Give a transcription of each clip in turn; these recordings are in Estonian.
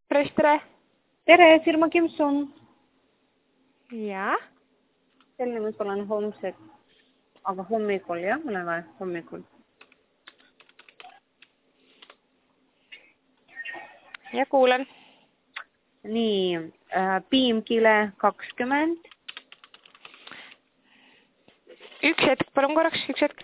Tere. Tere, firma Kimson. Jaa. Selline võib-olla on homsed, aga hommikul, jah, mul on vaja hommikul. Ja kuulen. Nii, piimkile 20. Üks hetk, palun korraks, üks hetk.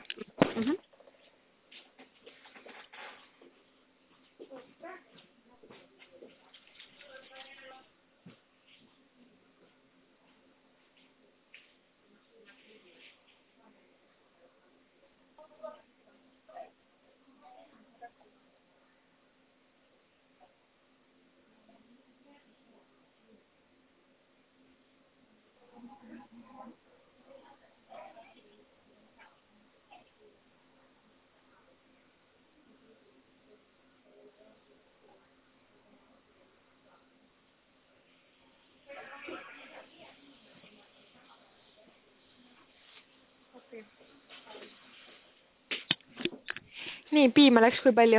Nii, piima läks kui palju?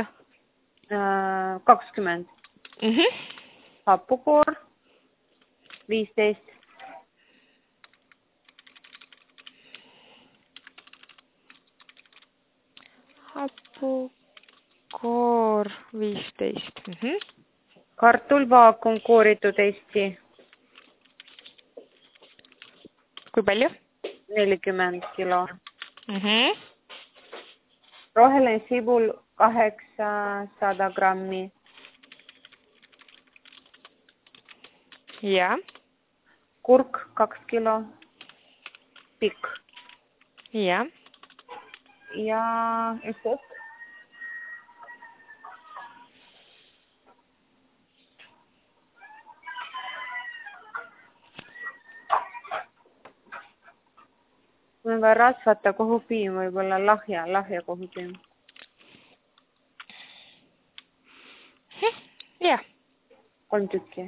20. Hapukoor 15. Hapukoor 15. Kartul vaakum kooritud Eesti. Kui palju? 40 kilo. Roheline sibul 800 grammi. Jaa. Kurk 2 kilo. Pikk. Jaa. Ja üks hetk. Mul on vaja rasvata kohupiim, võib-olla lahja kohupiim. Jah. 3 tükki.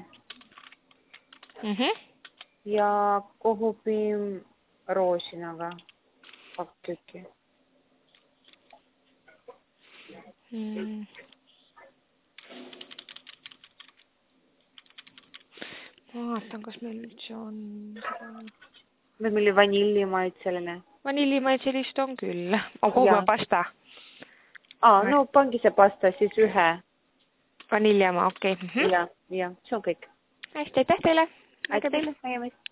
Ja kohupiim roosinaga 2 tükki. Ma vaatan, kas meil üldse on... Meil oli vanillimaitseline. Vanillimaitselist on küll. Kohupiima pasta. No pangi see pasta siis ühe. Vaniljama, okei. Ja, see on kõik. Hästi, aitäh teile. Aitäh teile.